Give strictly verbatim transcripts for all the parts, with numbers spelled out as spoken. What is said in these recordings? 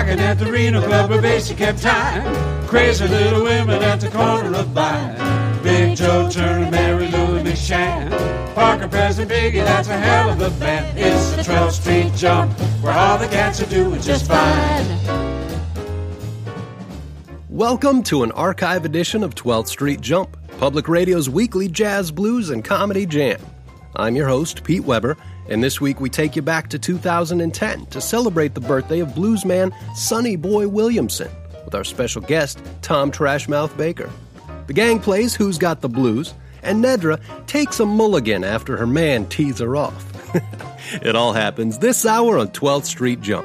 rocking at the Reno Club where Basie kept time. Crazy little women at the corner of Vine. Big Joe Turner, Mary Lou and Miss Shan. Parker, President Biggie, that's a hell of a band. It's the twelfth Street Jump, where all the cats are doing just fine. Welcome to an archive edition of twelfth Street Jump, Public Radio's weekly jazz, blues, and comedy jam. I'm your host, Pete Weber, and this week we take you back to two thousand ten to celebrate the birthday of bluesman Sonny Boy Williamson with our special guest, Tom Trashmouth Baker. The gang plays Who's Got the Blues, and Nedra takes a mulligan after her man tees her off. It all happens this hour on twelfth Street Jump.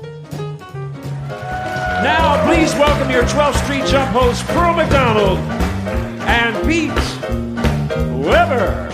Now, please welcome your twelfth Street Jump hosts, Pearl McDonald and Pete Weber.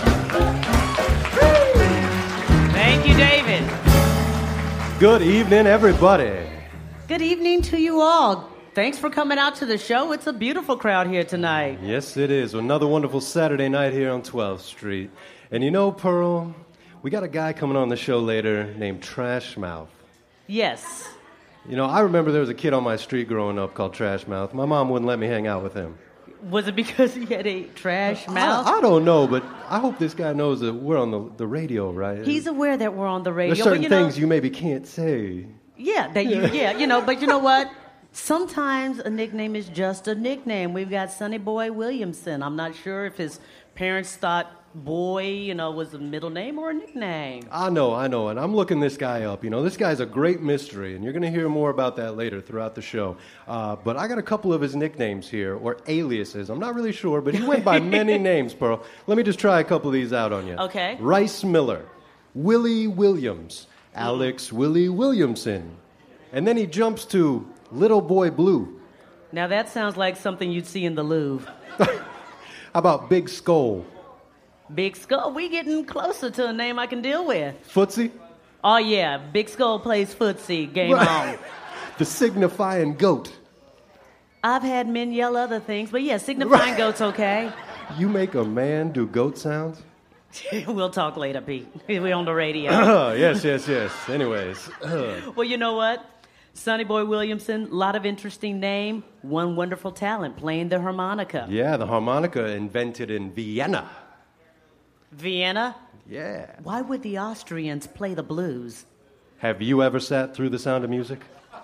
Thank you, David. Good evening, everybody. Good evening to you all. Thanks for coming out to the show. It's a beautiful crowd here tonight. Yes, it is. Another wonderful Saturday night here on twelfth Street. And you know, Pearl, we got a guy coming on the show later named Trashmouth. Yes. You know, I remember there was a kid on my street growing up called Trashmouth. My mom wouldn't let me hang out with him. Was it because he had a trash mouth? I, I don't know, but I hope this guy knows that we're on the, the radio, right? He's aware that we're on the radio. There's certain but, you know, things you maybe can't say. Yeah, that you, yeah, you know, but you know what? Sometimes a nickname is just a nickname. We've got Sonny Boy Williamson. I'm not sure if his parents thought Boy, you know, was a middle name or a nickname. I know, I know, and I'm looking this guy up. You know, this guy's a great mystery, and you're going to hear more about that later throughout the show. Uh, but I got a couple of his nicknames here, or aliases. I'm not really sure, but he went by many names, Pearl. Let me just try a couple of these out on you. Okay. Rice Miller, Willie Williams, Alex Willie Williamson. And then he jumps to Little Boy Blue. Now that sounds like something you'd see in the Louvre. How about Big Skull? Big Skull, we getting closer to a name I can deal with. Footsie? Oh, yeah, Big Skull plays footsie. Game on. The signifying goat. I've had men yell other things, but yeah, signifying goat's okay. You make a man do goat sounds? We'll talk later, Pete. We're on the radio. Uh, yes, yes, yes. Anyways. Uh. Well, you know what? Sonny Boy Williamson, a lot of interesting name, one wonderful talent, playing the harmonica. Yeah, the harmonica invented in Vienna. Vienna? Yeah. Why would the Austrians play the blues? Have you ever sat through The Sound of Music?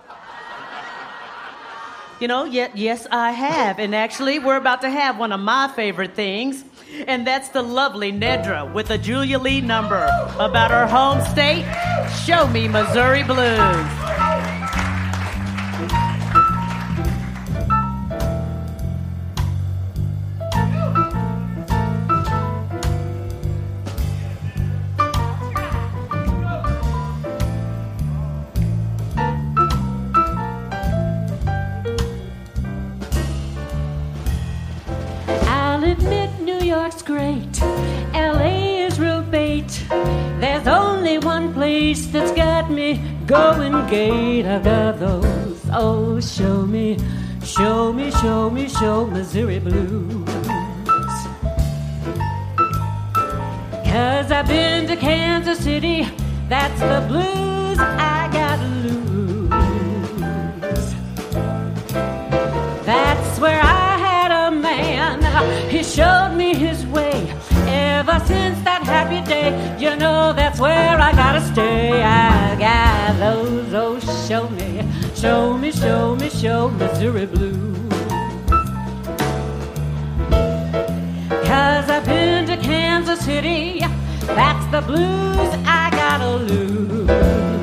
You know, yet, yes, I have. And actually, we're about to have one of my favorite things, and that's the lovely Nedra with a Julia Lee number about her home state, Show Me Missouri Blues. Great. L A is real bait. There's only one place that's got me going gate. I've got those, oh, show me, show me, show me, show Missouri blues. Cause I've been to Kansas City, that's the blues I gotta lose. That's where I had a man, he showed me his way. Ever since that happy day, you know that's where I gotta stay. I got those, oh, show me, show me, show me, show Missouri blues. Cause I've been to Kansas City, that's the blues I gotta lose.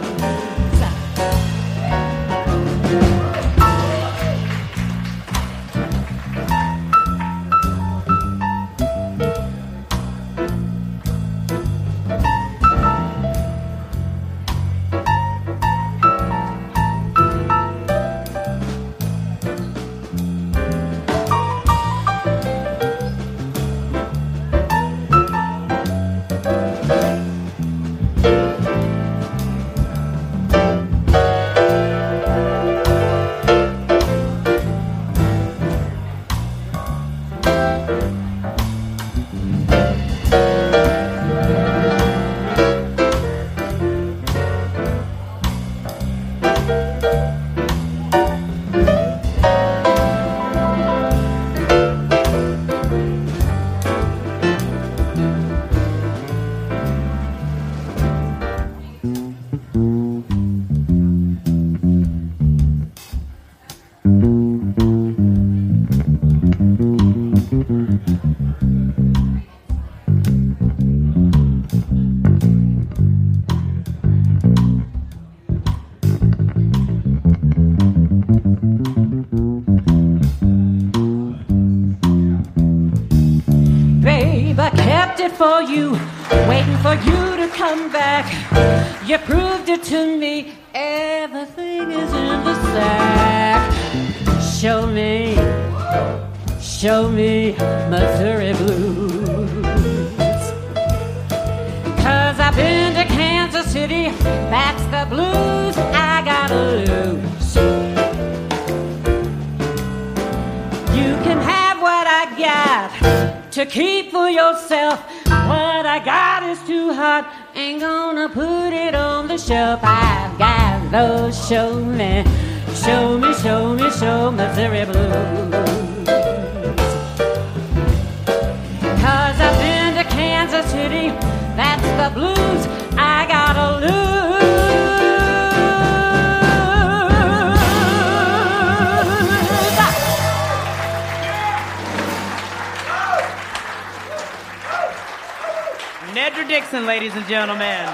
waiting for you to come back. You proved it to me. Everything is in the sack. Show me, show me Missouri blues. 'Cause I've been to Kansas City. That's the blues I gotta lose. You can have what I got to keep for yourself. What I got is too hot. Ain't gonna put it on the shelf. I've got those. Show me, show me, show me, show Missouri blues. 'Cause I've been to Kansas City. That's the blues I gotta lose. Nedra Dixon, ladies and gentlemen.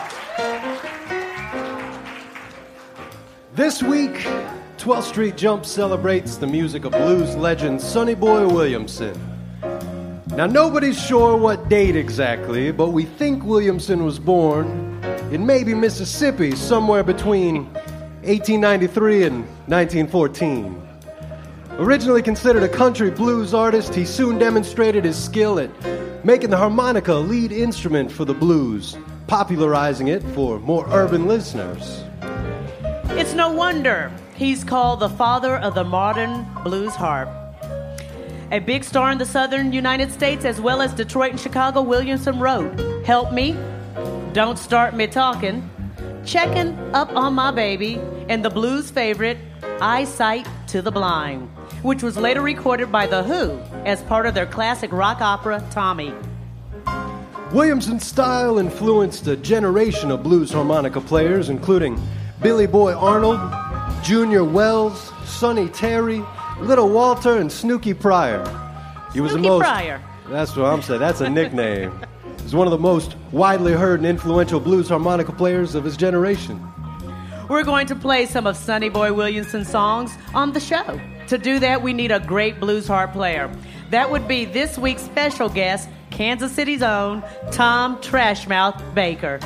This week, twelfth Street Jump celebrates the music of blues legend Sonny Boy Williamson. Now, nobody's sure what date exactly, but we think Williamson was born in maybe Mississippi, somewhere between eighteen ninety-three and nineteen fourteen. Originally considered a country blues artist, he soon demonstrated his skill at making the harmonica a lead instrument for the blues, popularizing it for more urban listeners. It's no wonder he's called the father of the modern blues harp. A big star in the southern United States as well as Detroit and Chicago, Williamson wrote, "Help me, don't start me talking, checking up on my baby," and the blues favorite, "Eyesight to the Blind," which was later recorded by The Who as part of their classic rock opera, Tommy. Williamson's style influenced a generation of blues harmonica players, including Billy Boy Arnold, Junior Wells, Sonny Terry, Little Walter, and Snooky Pryor. He was Snooky the most. Pryor. That's what I'm saying. That's a nickname. He's one of the most widely heard and influential blues harmonica players of his generation. We're going to play some of Sonny Boy Williamson's songs on the show. To do that, we need a great blues harp player. That would be this week's special guest, Kansas City's own Tom Trashmouth Baker.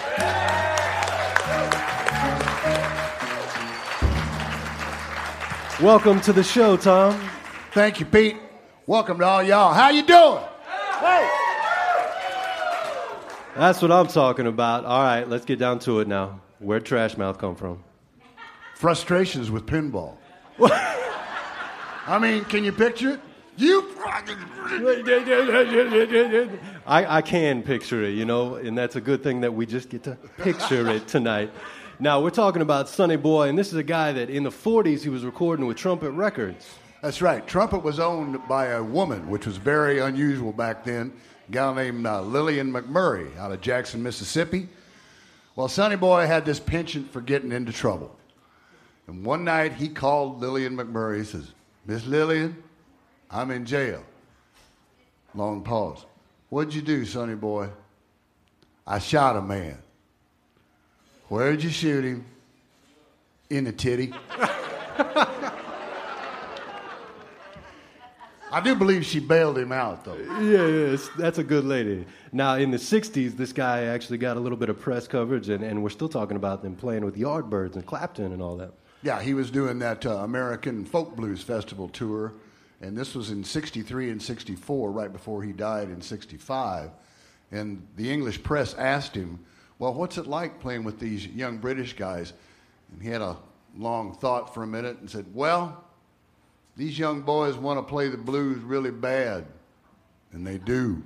Welcome to the show, Tom. Thank you, Pete. Welcome to all y'all. How you doing? Hey. That's what I'm talking about. All right, let's get down to it now. Where'd Trashmouth come from? Frustrations with pinball. I mean, can you picture it? You. I, I can picture it, you know, and that's a good thing that we just get to picture it tonight. Now, we're talking about Sonny Boy, and this is a guy that in the forties he was recording with Trumpet Records. That's right. Trumpet was owned by a woman, which was very unusual back then. A gal named uh, Lillian McMurray out of Jackson, Mississippi. Well, Sonny Boy had this penchant for getting into trouble. And one night he called Lillian McMurray. He says, "Miss Lillian, I'm in jail." Long pause. "What'd you do, Sonny Boy?" "I shot a man." "Where'd you shoot him?" "In the titty." I do believe she bailed him out, though. Yeah, yes, that's a good lady. Now, in the sixties, this guy actually got a little bit of press coverage, and, and we're still talking about them playing with Yardbirds and Clapton and all that. Yeah, he was doing that uh, American Folk Blues Festival tour, and this was in sixty-three and sixty-four, right before he died in sixty-five. And the English press asked him, "Well, what's it like playing with these young British guys?" And he had a long thought for a minute and said, "Well, these young boys want to play the blues really bad, and they do."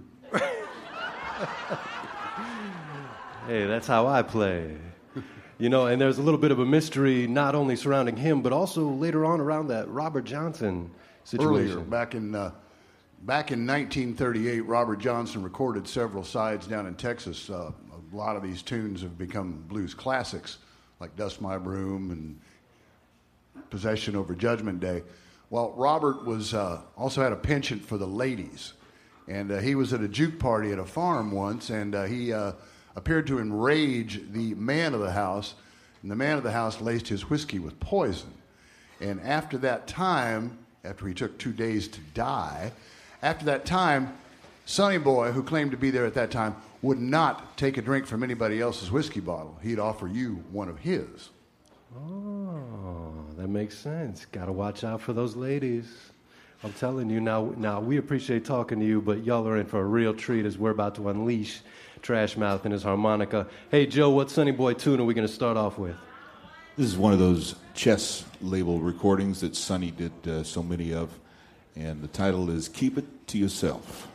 Hey, that's how I play. You know, and there's a little bit of a mystery not only surrounding him, but also later on around that Robert Johnson situation. Earlier, back in, uh, back in nineteen thirty-eight, Robert Johnson recorded several sides down in Texas. Uh, a lot of these tunes have become blues classics, like "Dust My Broom" and "Possession Over Judgment Day." Well, Robert was uh, also had a penchant for the ladies, and uh, he was at a juke party at a farm once, and uh, he uh, appeared to enrage the man of the house, and the man of the house laced his whiskey with poison. And after that time, after he took two days to die, after that time, Sonny Boy, who claimed to be there at that time, would not take a drink from anybody else's whiskey bottle. He'd offer you one of his. Oh, that makes sense. Got to watch out for those ladies. I'm telling you now, now, we appreciate talking to you, but y'all are in for a real treat as we're about to unleash Trash Mouth and his harmonica. Hey, Joe, what Sonny Boy tune are we going to start off with? This is one of those Chess label recordings that Sonny did uh, so many of, and the title is Keep It to Yourself.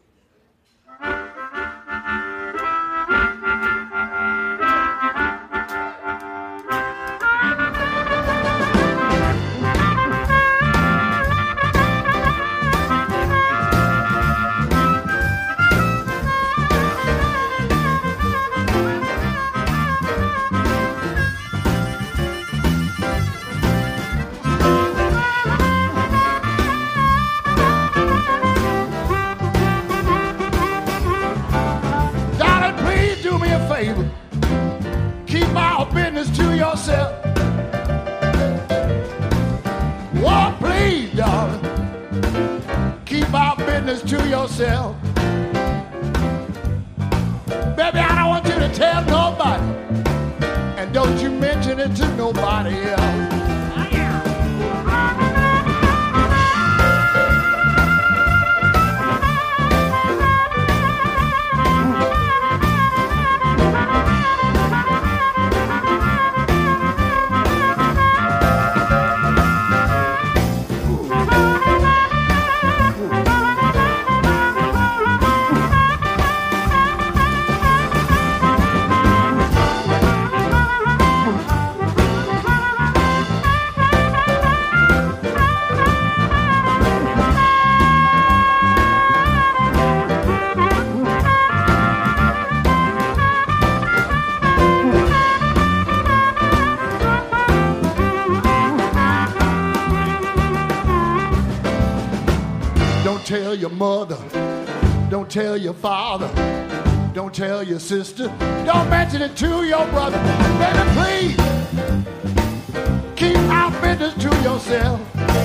Tell your mother, don't tell your father, don't tell your sister, don't mention it to your brother. Baby, please, keep our business to yourself.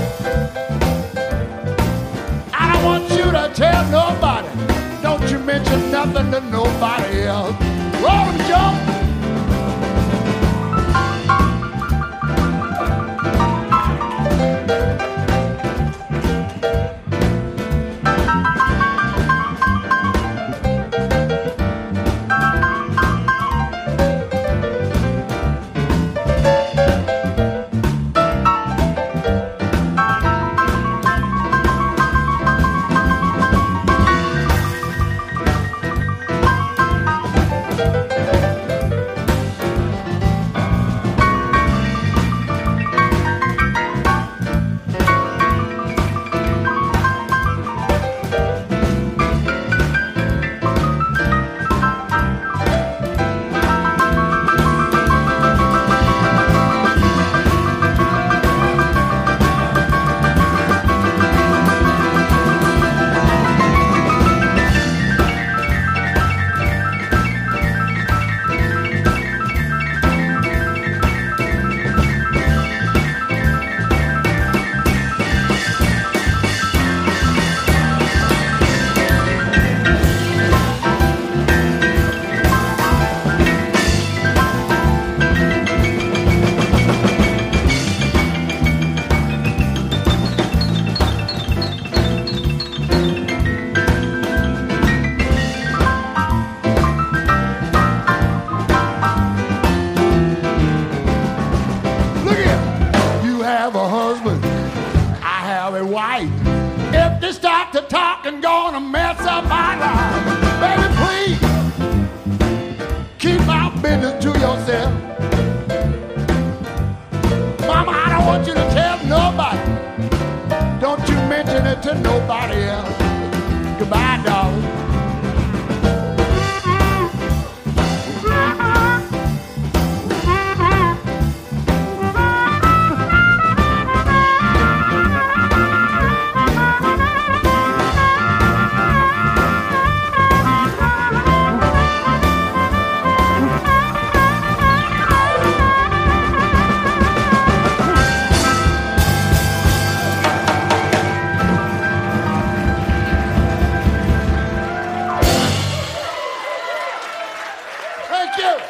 I don't want you to tell nobody, don't you mention nothing to nobody else. Roll them, Joe. Thank you.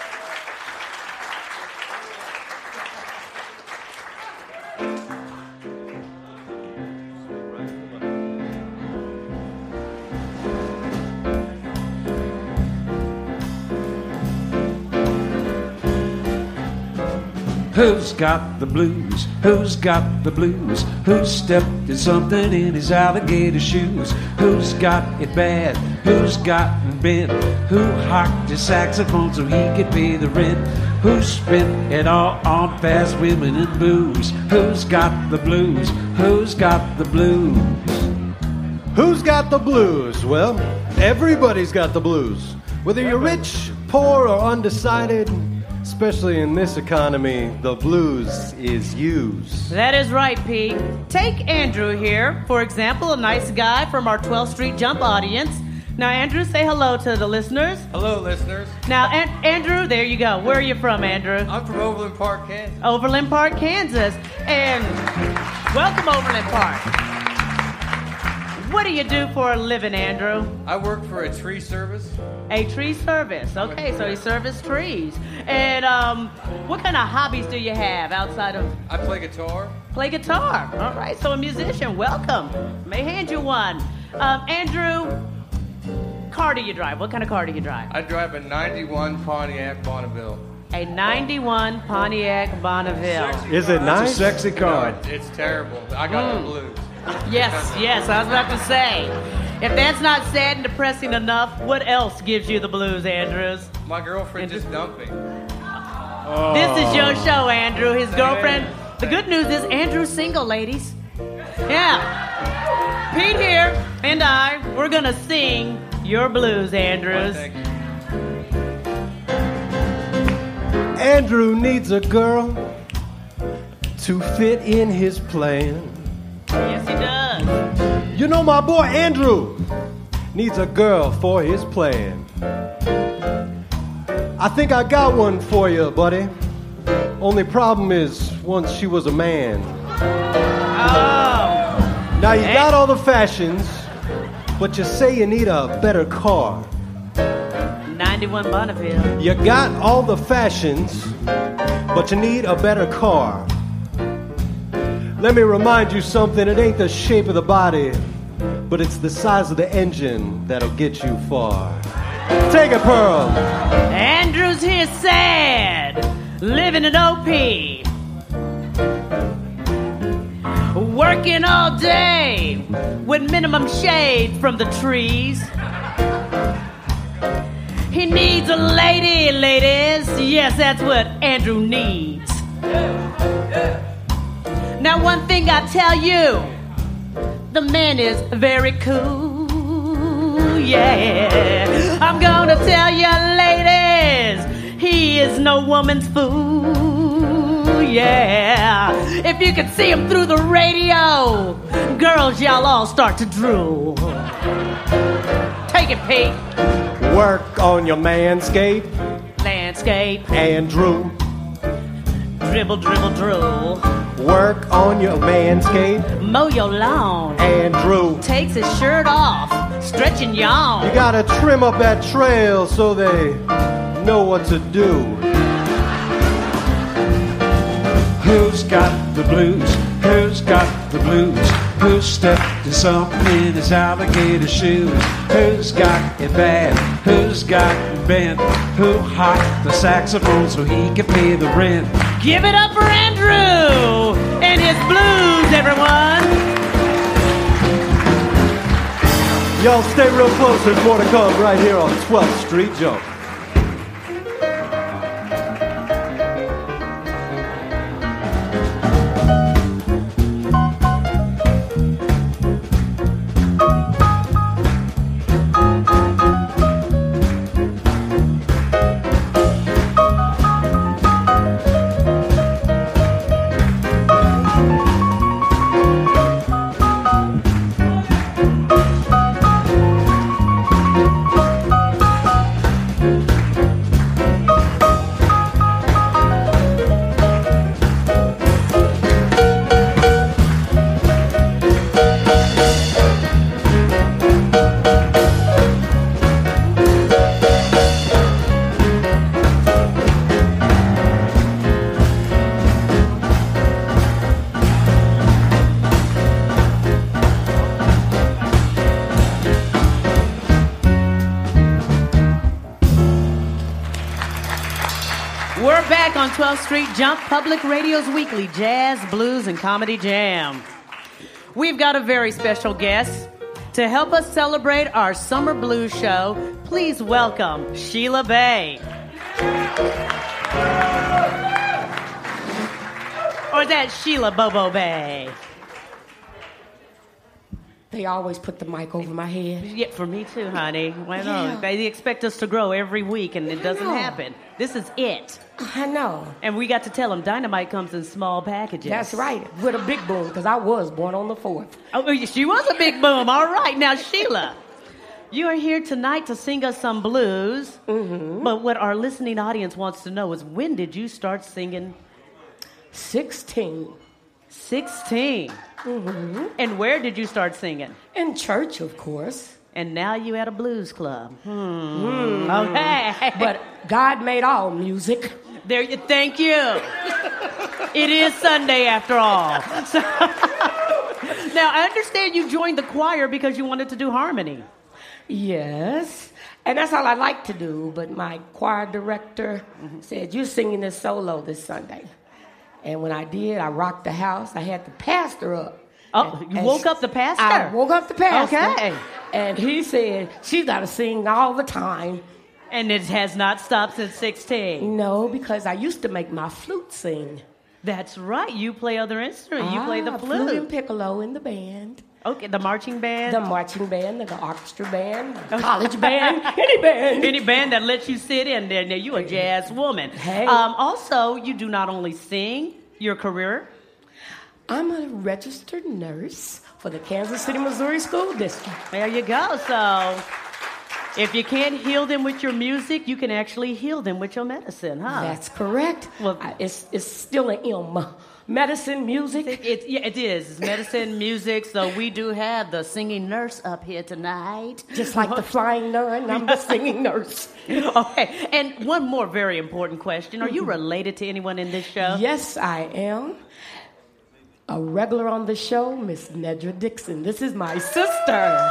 Who's got the blues? Who's got the blues? Who stepped in something in his alligator shoes? Who's got it bad? Who's gotten bent? Who hocked his saxophone so he could pay the rent? Who spent it all on fast women and booze? Who's got the blues? Who's got the blues? Who's got the blues? Well, everybody's got the blues. Whether you're rich, poor, or undecided, especially in this economy, the blues is used. That is right, Pete. Take Andrew here, for example, a nice guy from our twelfth Street Jump audience. Now, Andrew, say hello to the listeners. Hello, listeners. Now, An- Andrew, there you go. Where are you from, Andrew? I'm from Overland Park, Kansas. Overland Park, Kansas. And welcome, Overland Park. What do you do for a living, Andrew? I work for a tree service. A tree service. Okay, so you service trees. And um, what kind of hobbies do you have outside of... I play guitar. Play guitar. All right, so a musician. Welcome. May hand you one. Um, Andrew, car do you drive? What kind of car do you drive? I drive a ninety-one Pontiac Bonneville. A ninety-one Pontiac Bonneville. Is it nice? It's a sexy car. No, it's terrible. I got Mm. the blues. Yes, yes, I was about to say. If that's not sad and depressing enough, what else gives you the blues, Andrews? My girlfriend just dumped me. This is your show, Andrew. His girlfriend. The good news is Andrew's single, ladies. Yeah. Pete here and I, we're going to sing your blues, Andrews. Thank you. Andrew needs a girl to fit in his plan. Yes, he does. You know, my boy Andrew needs a girl for his plan. I think I got one for you, buddy. Only problem is, once she was a man. Oh. Now you got all the fashions, but you say you need a better car. ninety-one Bonneville. You got all the fashions, but you need a better car. Let me remind you something, it ain't the shape of the body, but it's the size of the engine that'll get you far. Take it, Pearl. Andrew's here sad, living in O P. Working all day with minimum shade from the trees. He needs a lady, ladies. Yes, that's what Andrew needs. Now, one thing I tell you, the man is very cool, yeah. I'm gonna tell you, ladies, he is no woman's fool, yeah. If you could see him through the radio, girls, y'all all start to drool. Take it, Pete. Work on your manscape, Landscape, Andrew. dribble, dribble, drool. Work on your manscape, Mow your lawn. Andrew. Takes his shirt off, stretch and yawn. You gotta trim up that trail so they know what to do. Who's got the blues? Who's got the blues? Who stepped in something in his alligator shoes? Who's got it bad? Who's got it bent? Who hocked the saxophone so he could pay the rent? Give it up for Andrew and his blues, everyone. Y'all stay real close, there's more to come right here on twelfth Street Jump. We're back on twelfth Street Jump, Public Radio's weekly jazz, blues, and comedy jam. We've got a very special guest. To help us celebrate our summer blues show, please welcome Sheila Bay. Or is that Sheila Bobo Bay? They always put the mic over my head. Yeah, for me too, honey. Why Yeah. not? They expect us to grow every week, and it doesn't know. happen. This is it. I know. And we got to tell them Dynamite comes in small packages. That's right. With a big boom, because I was born on the fourth. Oh, she was a big boom. All right. Now, Sheila, you are here tonight to sing us some blues. Mm-hmm. But what our listening audience wants to know is, when did you start singing? Sixteen. Sixteen. Mm-hmm. And where did you start singing? In church, of course. And now you at a blues club. Hmm. Mm. Okay. But God made all music. There you. Thank you. It is Sunday after all. So, now I understand you joined the choir because you wanted to do harmony. Yes. And that's all I like to do. But my choir director mm-hmm. said, "You're singing this solo this Sunday." And when I did, I rocked the house. I had the pastor up. Oh, and, you and woke she, up the pastor? I woke up the pastor. Okay. And he said, "She's got to sing all the time." And it has not stopped since sixteen. No, because I used to make my flute sing. That's right. You play other instruments. You ah, play the flute. Flute and piccolo in the band. Okay, the marching band? The marching band, the orchestra band, the college band, any band. Any band that lets you sit in there. Now, you a jazz woman. Hey. Um, also, you do not only sing, your career. I'm a registered nurse for the Kansas City, Missouri School District. There you go. So, if you can't heal them with your music, you can actually heal them with your medicine, huh? That's correct. Well, I, it's, it's still an M. Medicine, music. It, it, yeah, it is. It's medicine, music. So we do have the singing nurse up here tonight. Just like the flying nun, I'm the singing nurse. Okay. And one more very important question. Are you related to anyone in this show? Yes, I am. A regular on the show, Miss Nedra Dixon. This is my sister.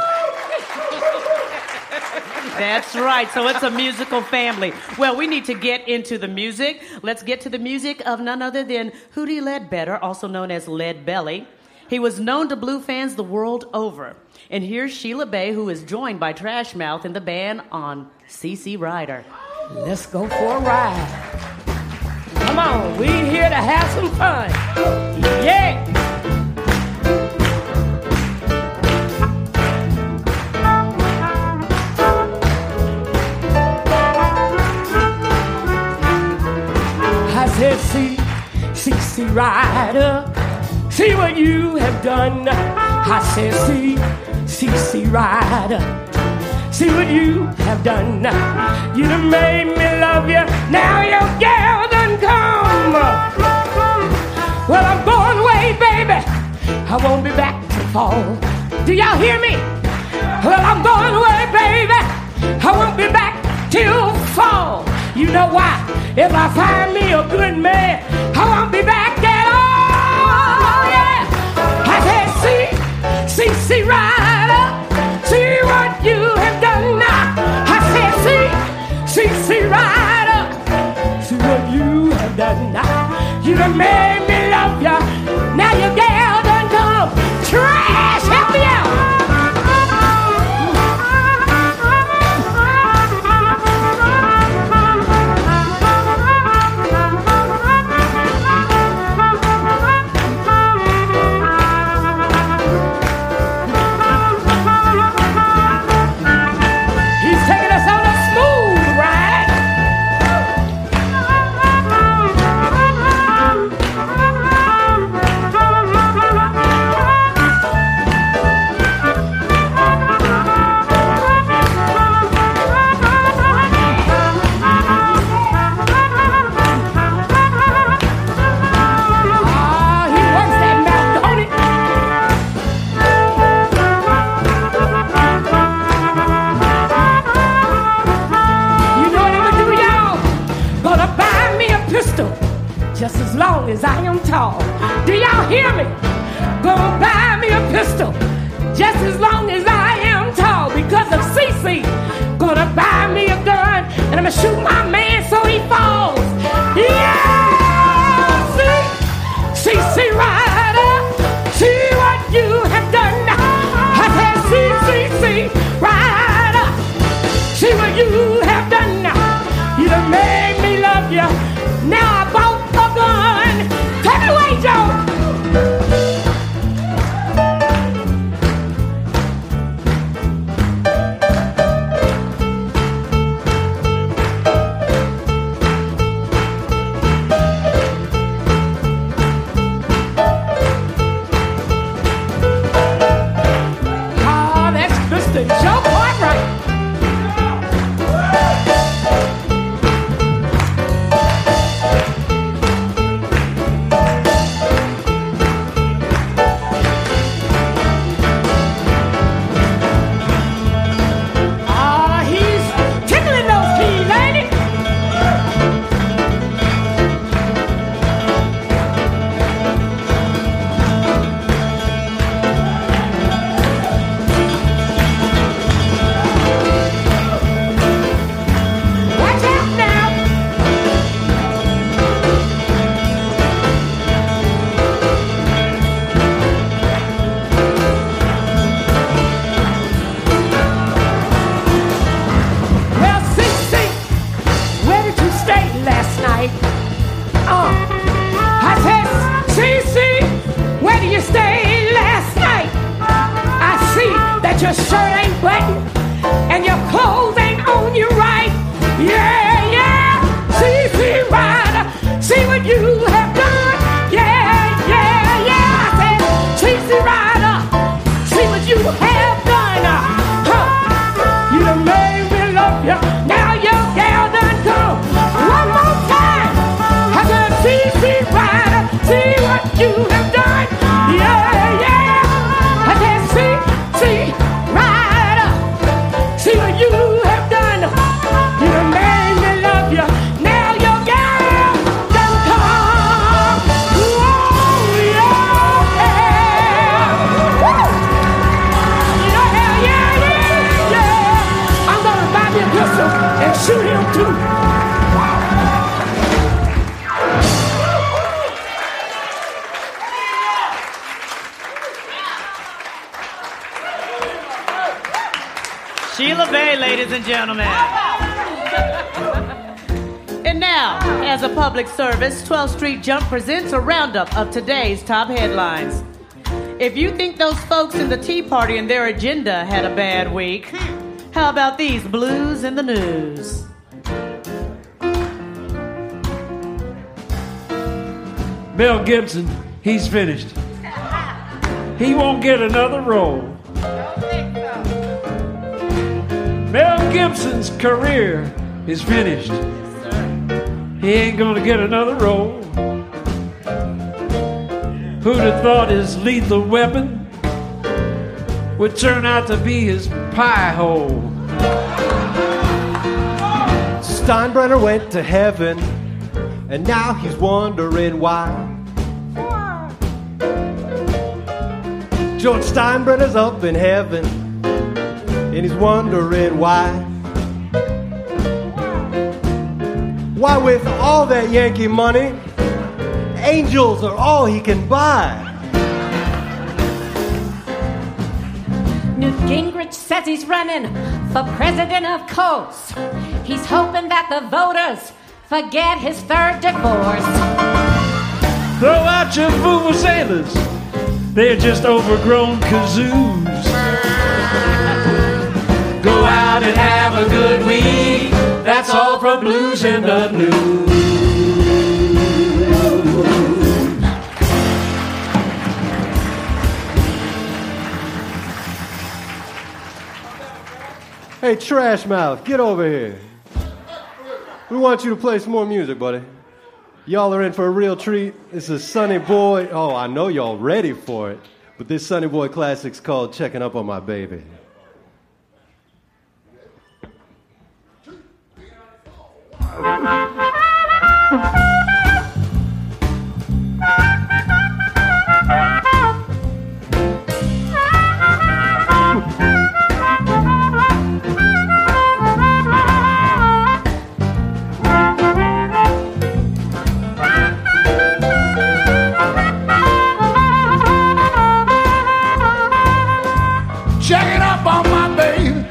That's right. So it's a musical family. Well, we need to get into the music. Let's get to the music of none other than Hootie Ledbetter, also known as Lead Belly. He was known to blue fans the world over. And here's Sheila Bay, who is joined by Trash Mouth in the band on C C Rider. Let's go for a ride. Come on, we here to have some fun. Yeah. I said, see, see, see, rider, see what you have done. I said, see, see, see, rider, see what you have done. You done made me love you, now your gal done come. Well, I'm going away, baby, I won't be back till fall. Do y'all hear me? Well, I'm going away, baby, I won't be back till fall. You know why? If I find me a good man, I won't be back at all. Yeah. I said, see, see, see, rider, see what you have done now. I said, see, see, see, rider, see what you have done now. You done made me love ya, now your gal done come. Trash, help me out. Just as long as I am tall. Do y'all hear me? Gonna buy me a pistol just as long as I am tall. Because of Cece, gonna buy me a gun and I'm gonna shoot my man so he falls. ladies and gentlemen. And now, as a public service, twelfth Street Jump presents a roundup of today's top headlines. If you think those folks in the Tea Party and their agenda had a bad week, how about these blues in the news? Mel Gibson, he's finished. He won't get another role. Mel Gibson's career is finished. He ain't gonna get another role. Who'd have thought his lethal weapon would turn out to be his pie hole? Steinbrenner went to heaven, and now he's wondering why. George Steinbrenner's up in heaven, and he's wondering why. Why, with all that Yankee money, angels are all he can buy. Newt Gingrich says he's running for president, of course. He's hoping that the voters forget his third divorce. Throw out your vuvuzelas, they're just overgrown kazoos. Go out and have a good week, that's all from Blues in the News. Hey, Trash Mouth, get over here. We want you to play some more music, buddy. Y'all are in for a real treat. This is Sonny Boy. Oh, I know y'all ready for it. But this Sonny Boy classic's called Checking Up on My Baby. Checking up on my baby,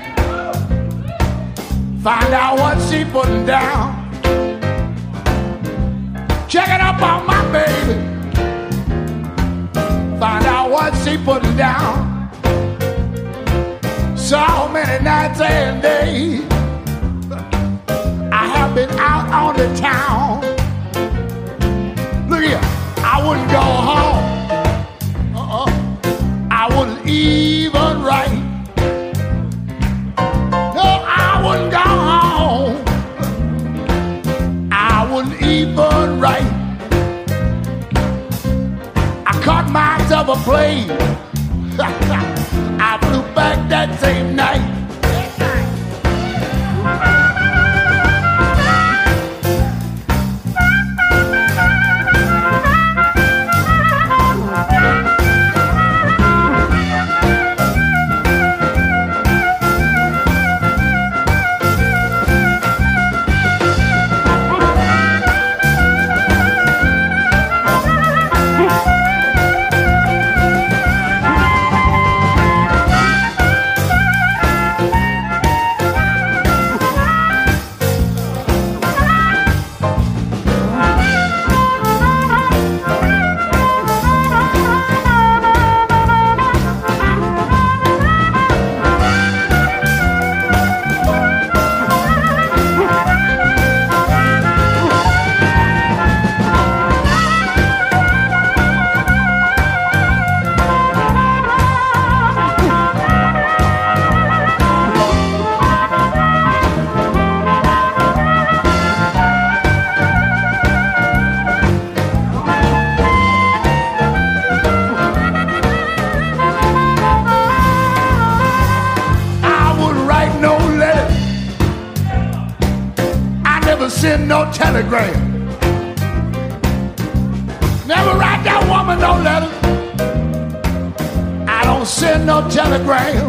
find out what she putting down. Checking up on my baby, find out what she putting down. So many nights and days I have been out on the town. Look here, I wouldn't go home. I wouldn't even write. No, I wouldn't go home. I wouldn't even write. I caught myself a plane. I flew back that same night. Send no telegram. Never write that woman no letter. I don't send no telegram.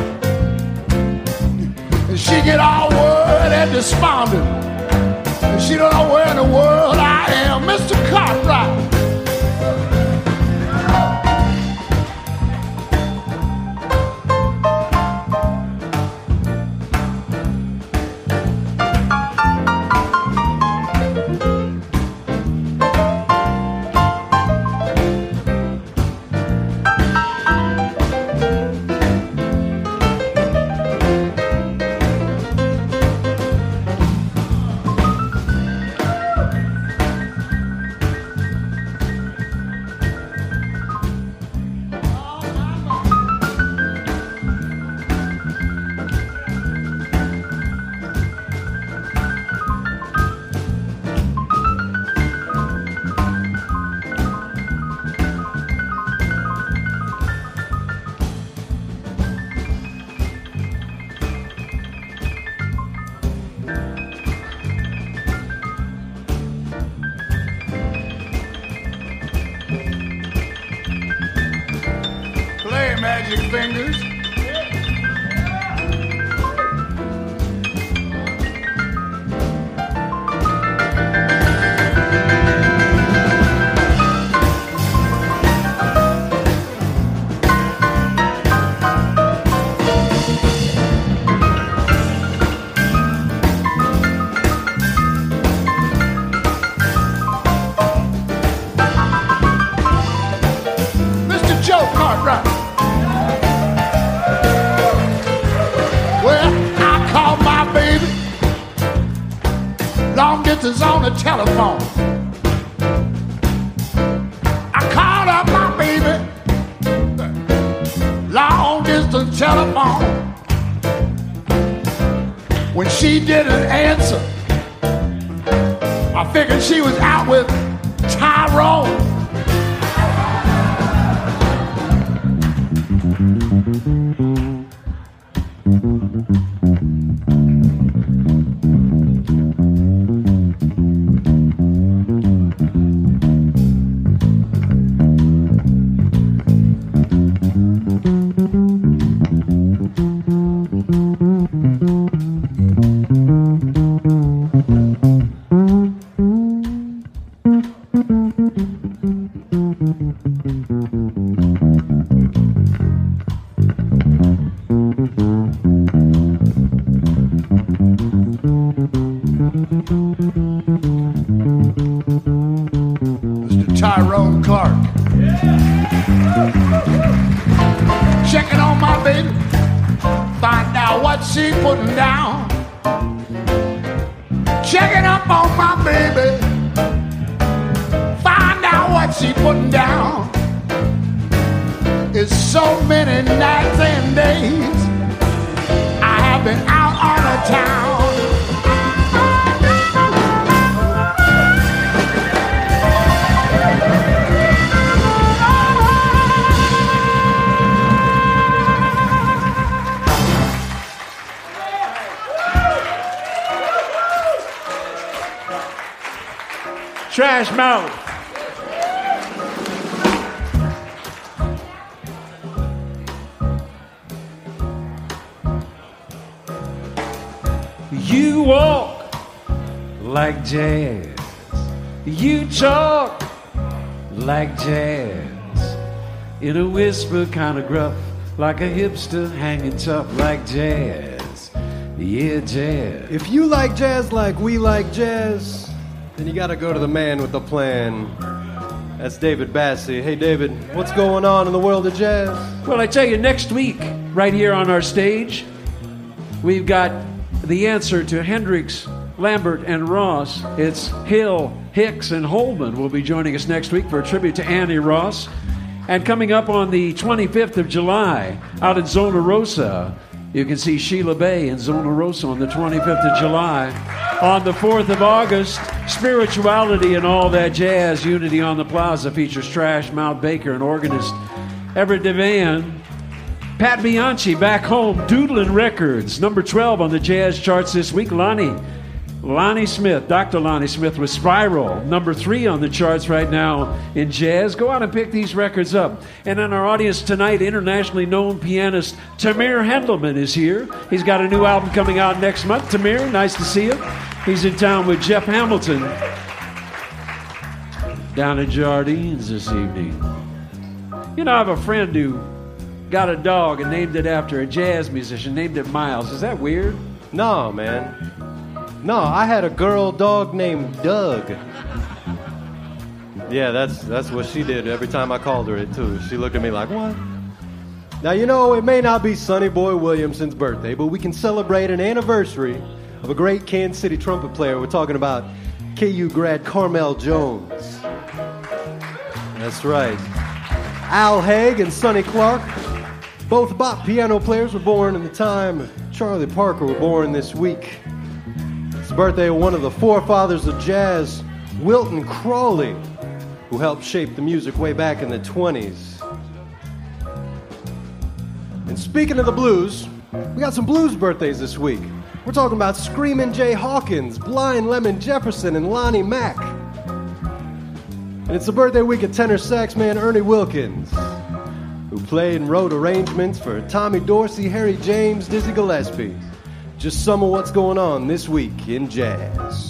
And she get all worried and despondent. And she don't know where in the world I am. Mister Cartwright. magic fingers. Is on the telephone. I called up my baby, long distance telephone. When she didn't answer, I figured she was out with Tyrone. Tyrone Clark. Checking on my baby, find out what she putting down. Checking up on my baby, find out what she putting down. It's so many nights and days I have been out on the town. Trash Mouth. You walk like jazz. You talk like jazz. In a whisper, kind of gruff, like a hipster, hanging tough like jazz. Yeah, jazz. If you like jazz like we like jazz, then you gotta go to the man with the plan. That's David Bassie. Hey, David, what's going on in the world of jazz? Well, I tell you, next week, right here on our stage, we've got the answer to Hendrix, Lambert, and Ross. It's Hill, Hicks, and Holman will be joining us next week for a tribute to Annie Ross. And coming up on the twenty-fifth of July, out in Zona Rosa, you can see Sheila Bay in Zona Rosa on the twenty-fifth of July. On the fourth of August, Spirituality and All That Jazz, Unity on the Plaza, features Trash Mouth Baker and organist Everett Devan. Pat Bianchi back home, Doodlin' Records, number twelve on the jazz charts this week. Lonnie, Lonnie Smith, Doctor Lonnie Smith with Spiral, number three on the charts right now in jazz. Go out and pick these records up. And in our audience tonight, internationally known pianist Tamir Hendelman is here. He's got a new album coming out next month. Tamir, nice to see you. He's in town with Jeff Hamilton down at Jardines this evening. You know, I have a friend who got a dog and named it after a jazz musician, named it Miles. Is that weird? No, man. No, I had a girl dog named Doug. Yeah, that's that's what she did every time I called her it, too. She looked at me like, what? Now, you know, it may not be Sonny Boy Williamson's birthday, but we can celebrate an anniversary of a great Kansas City trumpet player. We're talking about K U grad Carmel Jones. That's right. Al Haig and Sonny Clark, both bop piano players, were born in the time Charlie Parker were born this week. It's the birthday of one of the forefathers of jazz, Wilton Crawley, who helped shape the music way back in the twenties. And speaking of the blues, we got some blues birthdays this week. We're talking about Screamin' Jay Hawkins, Blind Lemon Jefferson, and Lonnie Mack. And it's the birthday week of tenor sax man Ernie Wilkins, who who played and wrote arrangements for Tommy Dorsey, Harry James, Dizzy Gillespie. Just some of what's going on this week in jazz.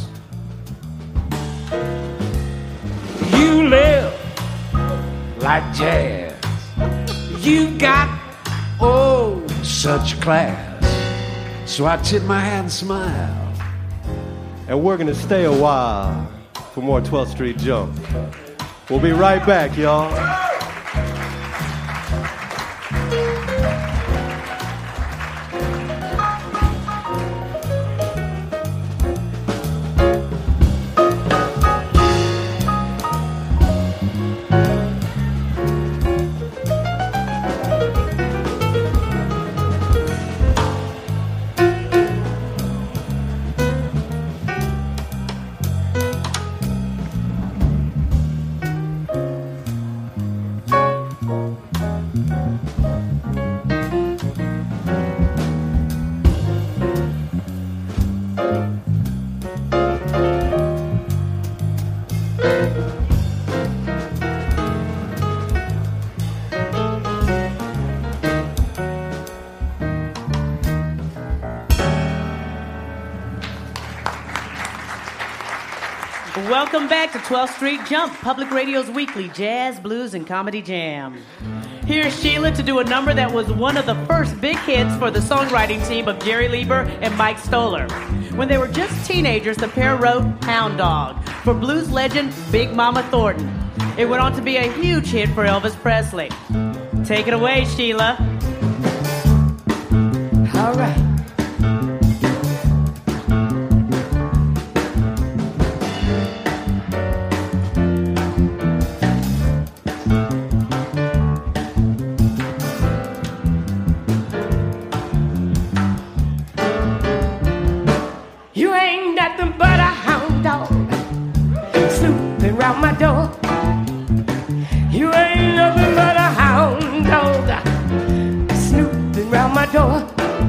You live like jazz. You got, oh, such class. So I tip my hat and smile. And we're going to stay a while for more twelfth Street Jump. We'll be right back, y'all. Welcome back to twelfth Street Jump, Public Radio's weekly jazz, blues, and comedy jam. Here's Sheila to do a number that was one of the first big hits for the songwriting team of Jerry Lieber and Mike Stoller. When they were just teenagers, the pair wrote Hound Dog for blues legend Big Mama Thornton. It went on to be a huge hit for Elvis Presley. Take it away, Sheila. All right. You ain't nothing but a hound dog snooping round my door. You ain't nothing but a hound dog snooping round my door.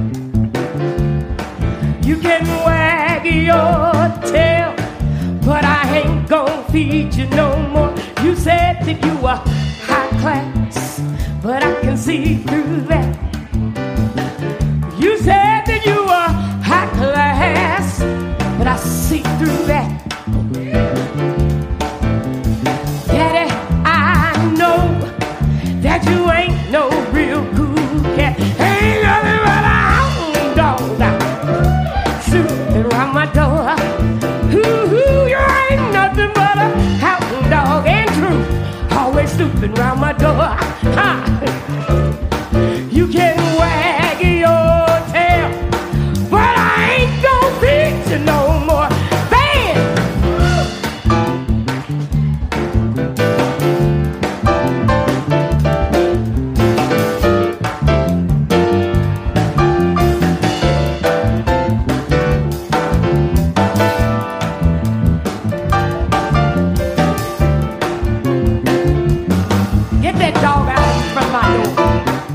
You can wag your tail, but I ain't gonna feed you no more. You said that you were high class, but I can see through that. You said that you were high class, but I see through that. Daddy, I know that you ain't no real cool cat. Ain't nothing but a hound dog snooping around my door. Ooh, you ain't nothing but a hound dog, and true, always snooping around my door. Ha. You can wag your tail, but I ain't gonna beat you no more. Bam! Get that dog out from my door.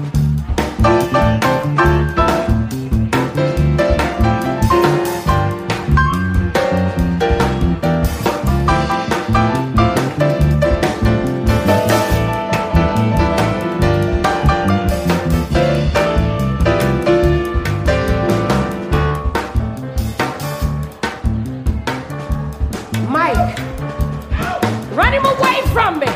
Mike, run him away from me.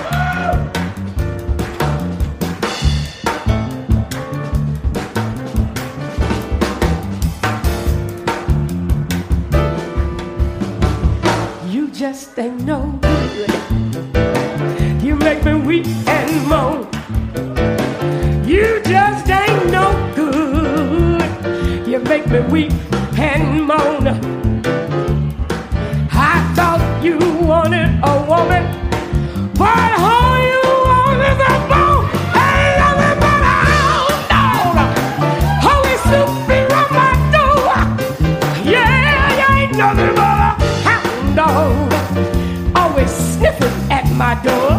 You just ain't no good. You make me weep and moan. You just ain't no good. You make me weep and moan. I thought you wanted a woman, but all you want is a bone. Ain't nothing but a hound dog, always snooping around my door. Yeah, you ain't nothing but a hound dog, always sniffing at my door.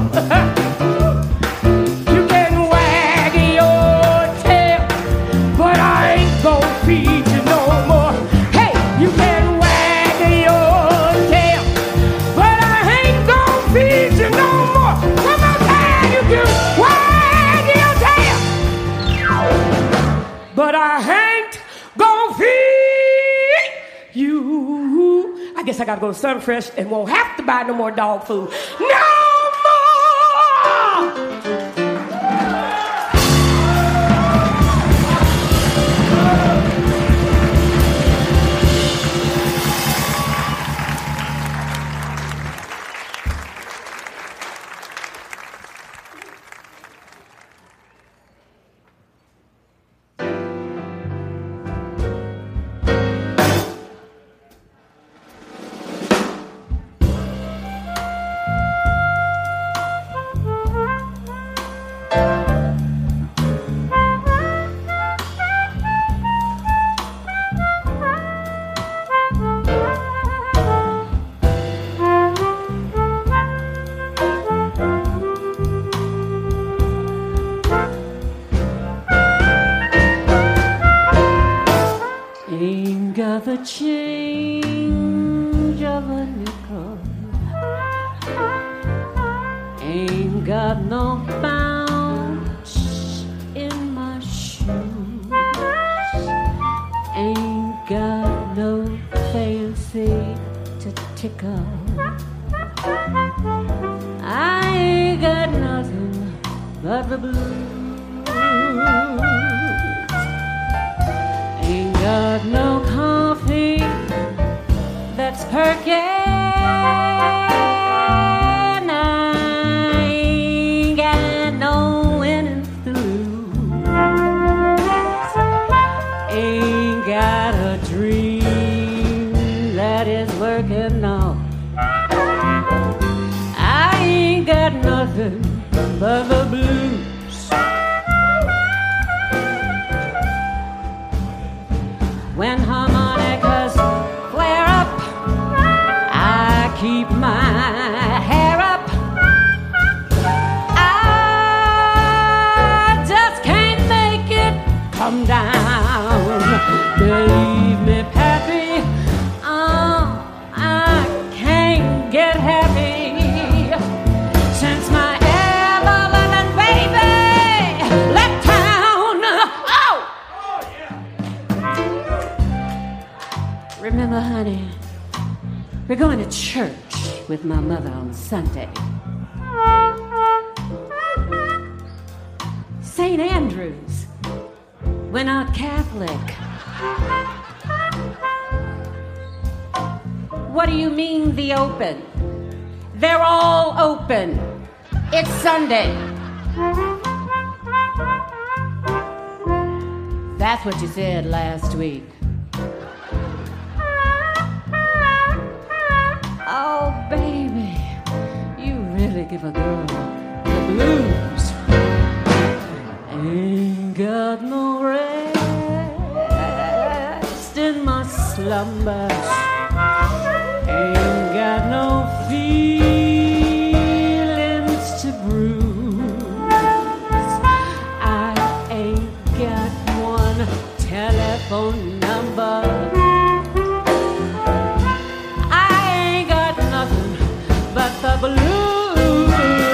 You can wag your tail, but I ain't gonna feed you no more. Hey, you can wag your tail, but I ain't gonna feed you no more. One more time, you can wag your tail, I gotta go to Sunfresh and won't have to buy no more dog food. No more! The change of a nickel ain't got no bounce in my shoes, ain't got no fancy to tickle. I ain't got nothing but the blues. Ain't got no coffee that's perky, and I ain't got no winning through. Ain't got a dream that is working now. I ain't got nothing but the blues. When harmonicas flare up, I keep my hair up. I just can't make it come down. Believe me, Pappy, oh, I can't get happy since my ever-loving baby left town. Oh! Remember, honey, we're going to church with my mother on Sunday. Saint Andrews. We're not Catholic. What do you mean, the open? They're all open. It's Sunday. That's what you said last week. Oh, baby, you really give a girl the blues. Ain't got no rest in my slumbers. Ain't got no feelings to bruise. I ain't got one telephone number. The blues.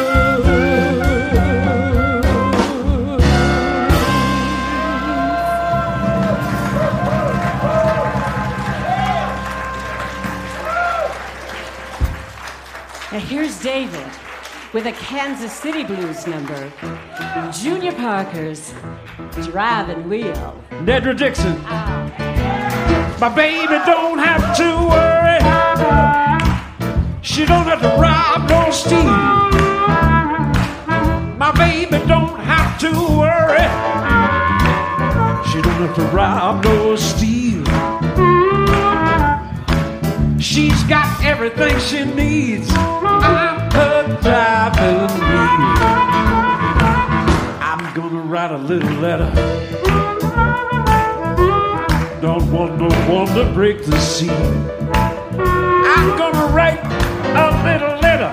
Now here's David with a Kansas City blues number. Junior Parker's Driving Wheel. Nedra Dixon. Ah. My baby don't have to worry. She don't have to rob no steal. My baby don't have to worry. She don't have to rob no steal. She's got everything she needs. I'm her driving wheel. I'm gonna write a little letter. Don't want no one to break the seal. I'm gonna write a little letter.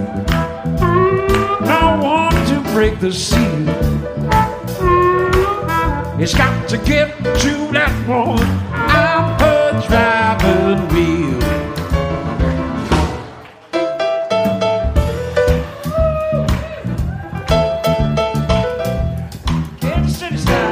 Don't want to break the seal. It's got to get to that one. I'm her driving wheel. Kansas City style.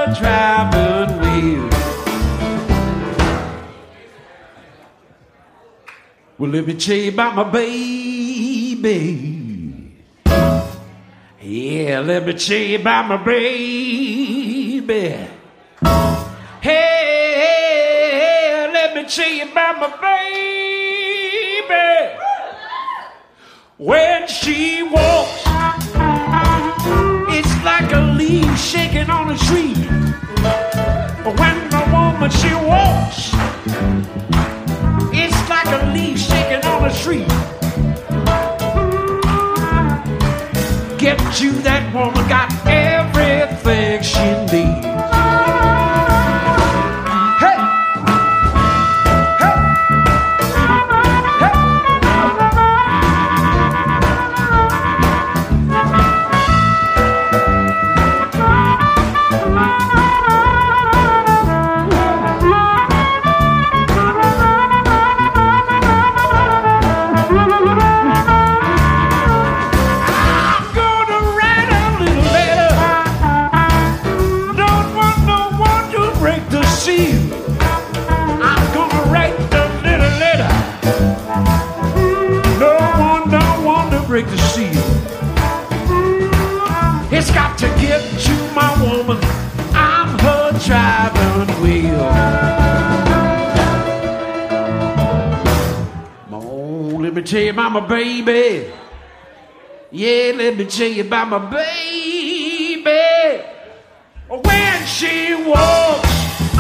her driving wheel. Well, let me tell you about my baby. Yeah, let me tell you about my baby. Hey, let me tell you about my baby. When she walks, it's like a leaf shaking on a tree. When the woman she walks, it's like a leaf shaking on a tree. Get you, that woman got everything she needs. Hey! Hey! Hey! Break the seal. It's got to get to my woman. I'm her driving wheel. Come on, let me tell you about my baby. Yeah, let me tell you about my baby. When she walks,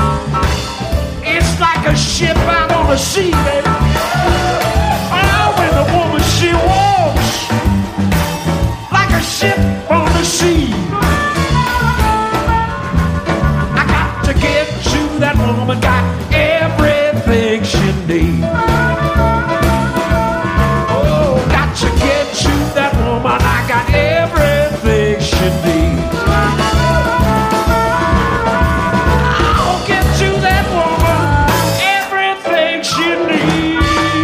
it's like a ship out on the sea, baby. Oh, when the woman she walks, like a ship on the sea. I got to get to that woman, got everything she needs. Oh, got to get to that woman, I got everything she needs. I'll get to that woman, everything she needs.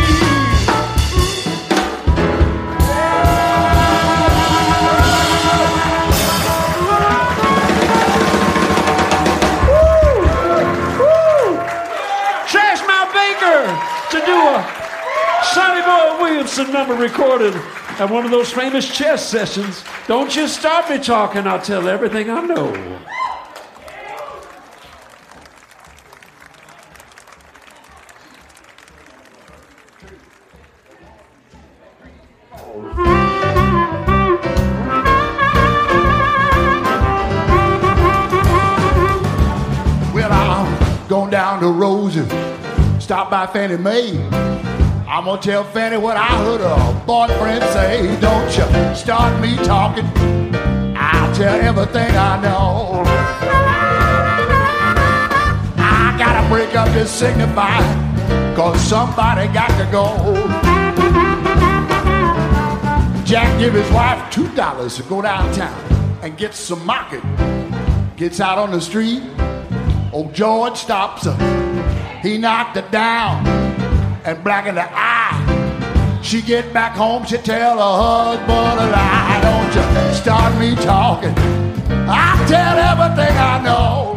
To do a Sonny Boy Williamson number recorded at one of those famous chess sessions. Don't you start me talking, I'll tell everything I know. Well, I'm going down to Rosie. Stop by Fannie Mae. I'm gonna tell Fannie what I heard her boyfriend say. Don't you start me talking, I'll tell everything I know. I gotta break up this Signify, cause somebody got to go. Jack give his wife two dollars to go downtown and get some market. Gets out on the street, old George stops her. He knocked her down and black in the eye. She get back home, she tell her husband a lie. Don't you start me talking, I tell everything I know.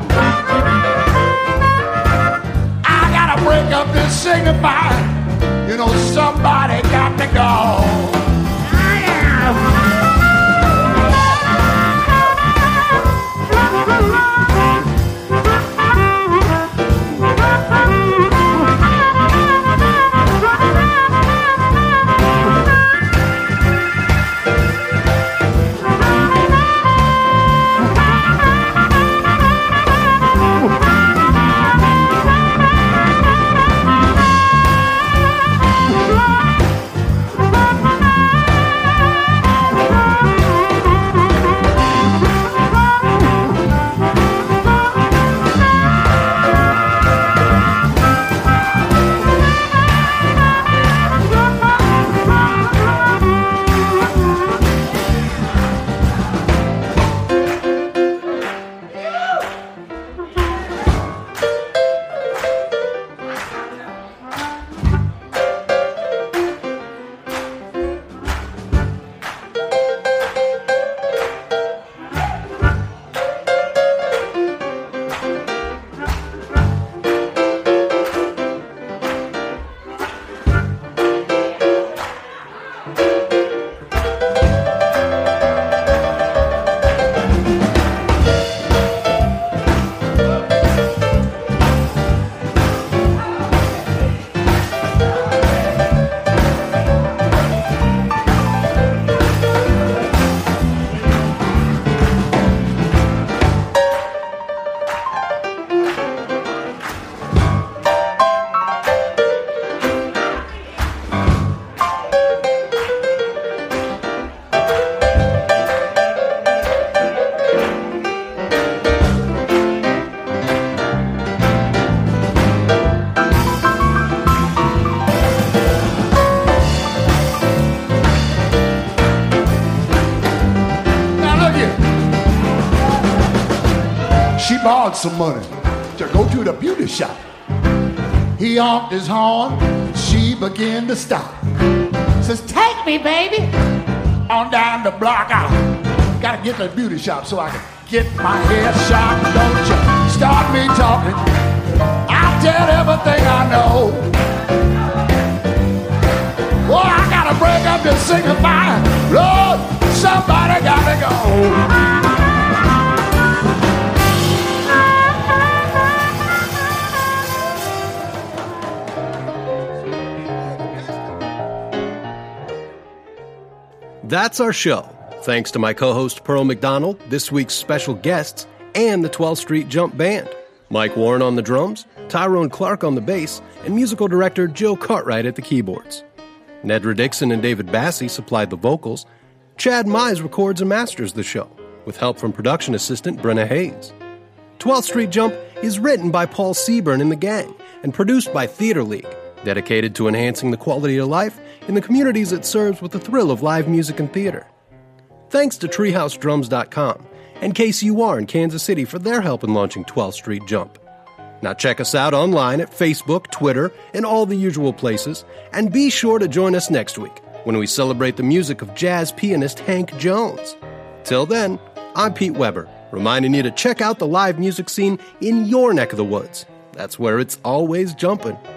I gotta break up this Signify. You know somebody got to go. want some money to go to the beauty shop. He honked his horn, she began to stop. Says, take me, baby, on down the block. I gotta get to the beauty shop so I can get my hair shot. Don't you start me talking, I'll tell everything I know. Well, I gotta break up this singing fire. Lord, somebody gotta go. That's our show. Thanks to my co-host Pearl McDonald, this week's special guests, and the twelfth Street Jump Band. Mike Warren on the drums, Tyrone Clark on the bass, and musical director Joe Cartwright at the keyboards. Nedra Dixon and David Bassey supplied the vocals. Chad Mize records and masters the show, with help from production assistant Brenna Hayes. twelfth Street Jump is written by Paul Seaburn and the gang, and produced by Theater League, dedicated to enhancing the quality of life in the communities it serves with the thrill of live music and theater. Thanks to treehouse drums dot com and K C U R in Kansas City for their help in launching twelfth Street Jump. Now check us out online at Facebook, Twitter, and all the usual places, and be sure to join us next week when we celebrate the music of jazz pianist Hank Jones. Till then, I'm Pete Weber, reminding you to check out the live music scene in your neck of the woods. That's where it's always jumping.